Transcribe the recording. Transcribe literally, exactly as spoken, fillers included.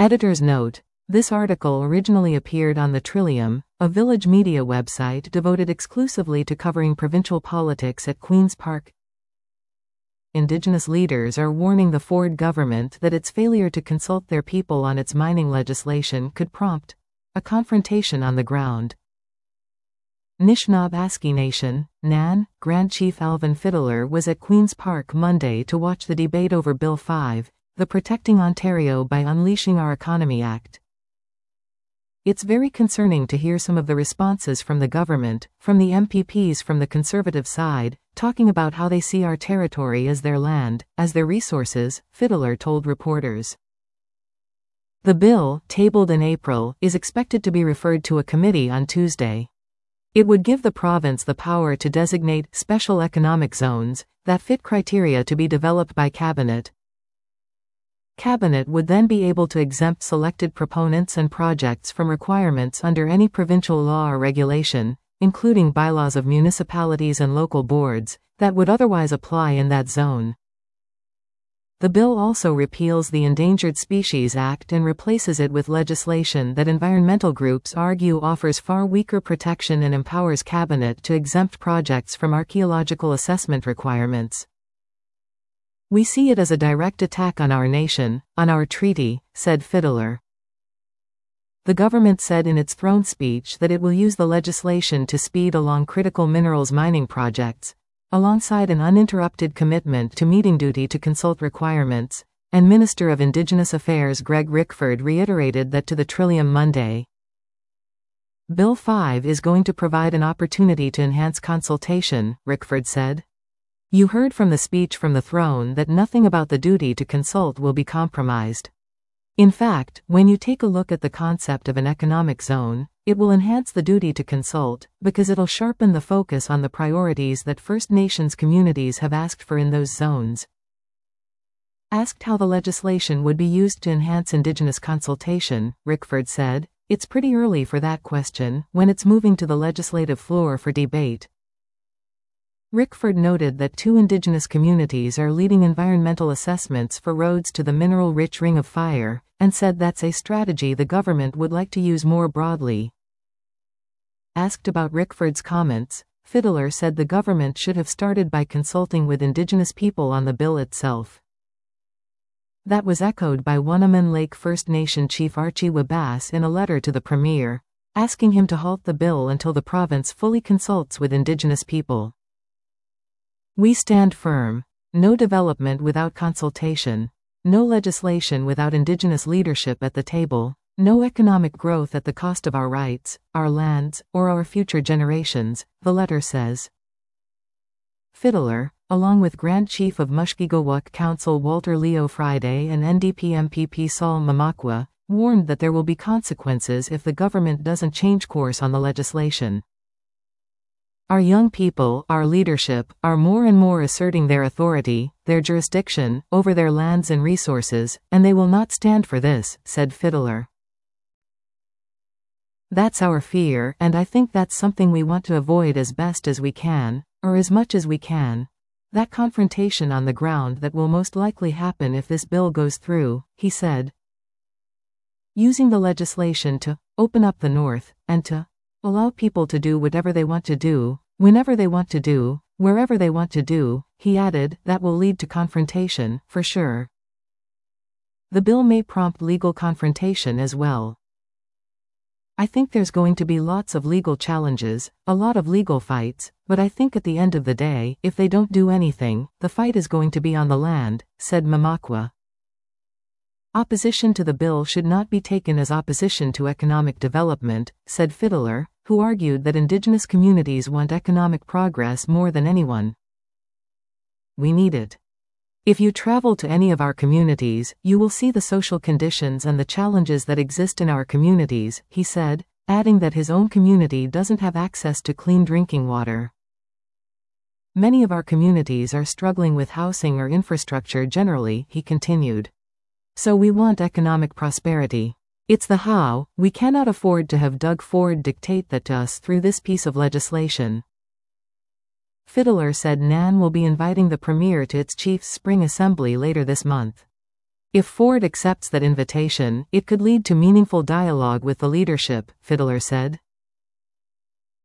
Editor's note: this article originally appeared on the Trillium, a village media website devoted exclusively to covering provincial politics at Queen's Park. Indigenous leaders are warning the Ford government that its failure to consult their people on its mining legislation could prompt a confrontation on the ground. Nishnawbe Nation, Nan, Grand Chief Alvin Fiddler was at Queen's Park Monday to watch the debate over Bill five, the Protecting Ontario by Unleashing Our Economy Act. It's very concerning to hear some of the responses from the government, from the M P Ps from the Conservative side, talking about how they see our territory as their land, as their resources, Fiddler told reporters. The bill, tabled in April, is expected to be referred to a committee on Tuesday. It would give the province the power to designate special economic zones that fit criteria to be developed by Cabinet. Cabinet would then be able to exempt selected proponents and projects from requirements under any provincial law or regulation, including bylaws of municipalities and local boards, that would otherwise apply in that zone. The bill also repeals the Endangered Species Act and replaces it with legislation that environmental groups argue offers far weaker protection and empowers Cabinet to exempt projects from archaeological assessment requirements. We see it as a direct attack on our nation, on our treaty, said Fiddler. The government said in its throne speech that it will use the legislation to speed along critical minerals mining projects, alongside an uninterrupted commitment to meeting duty to consult requirements, and Minister of Indigenous Affairs Greg Rickford reiterated that to the Trillium Monday. Bill five is going to provide an opportunity to enhance consultation, Rickford said. You heard from the speech from the throne that nothing about the duty to consult will be compromised. In fact, when you take a look at the concept of an economic zone, it will enhance the duty to consult, because it'll sharpen the focus on the priorities that First Nations communities have asked for in those zones. Asked how the legislation would be used to enhance Indigenous consultation, Rickford said, it's pretty early for that question when it's moving to the legislative floor for debate. Rickford noted that two Indigenous communities are leading environmental assessments for roads to the mineral-rich Ring of Fire, and said that's a strategy the government would like to use more broadly. Asked about Rickford's comments, Fiddler said the government should have started by consulting with Indigenous people on the bill itself. That was echoed by Wannaman Lake First Nation Chief Archie Wabass in a letter to the Premier, asking him to halt the bill until the province fully consults with Indigenous people. We stand firm. No development without consultation. No legislation without Indigenous leadership at the table. No economic growth at the cost of our rights, our lands, or our future generations, the letter says. Fiddler, along with Grand Chief of Mushkegowuk Council Walter Leo Friday and N D P M P P Saul Mamakwa, warned that there will be consequences if the government doesn't change course on the legislation. Our young people, our leadership, are more and more asserting their authority, their jurisdiction, over their lands and resources, and they will not stand for this, said Fiddler. That's our fear, and I think that's something we want to avoid as best as we can, or as much as we can. That confrontation on the ground that will most likely happen if this bill goes through, he said. Using the legislation to open up the North, and to allow people to do whatever they want to do, whenever they want to do, wherever they want to do, he added, that will lead to confrontation, for sure. The bill may prompt legal confrontation as well. I think there's going to be lots of legal challenges, a lot of legal fights, but I think at the end of the day, if they don't do anything, the fight is going to be on the land, said Mamakwa. Opposition to the bill should not be taken as opposition to economic development, said Fiddler, who argued that Indigenous communities want economic progress more than anyone. We need it. If you travel to any of our communities, you will see the social conditions and the challenges that exist in our communities, he said, adding that his own community doesn't have access to clean drinking water. Many of our communities are struggling with housing or infrastructure generally, he continued. So we want economic prosperity. It's the how. We cannot afford to have Doug Ford dictate that to us through this piece of legislation. Fiddler said Nan will be inviting the Premier to its Chiefs Spring Assembly later this month. If Ford accepts that invitation, it could lead to meaningful dialogue with the leadership, Fiedler said.